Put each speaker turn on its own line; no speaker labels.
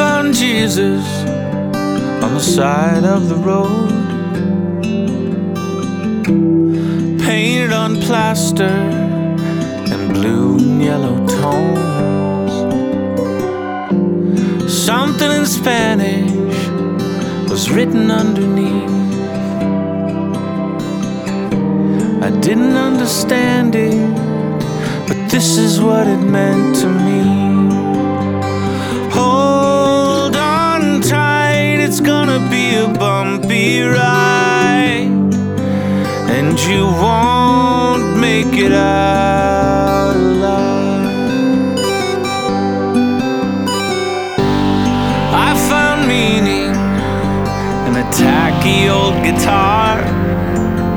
found Jesus on the side of the road, painted on plaster in blue and yellow tones. Something in Spanish was written underneath. I didn't understand it, but this is what it meant to me. Hold on tight, it's gonna be a bumpy ride, and you won't make it out alive. I found meaning in a tacky old guitar,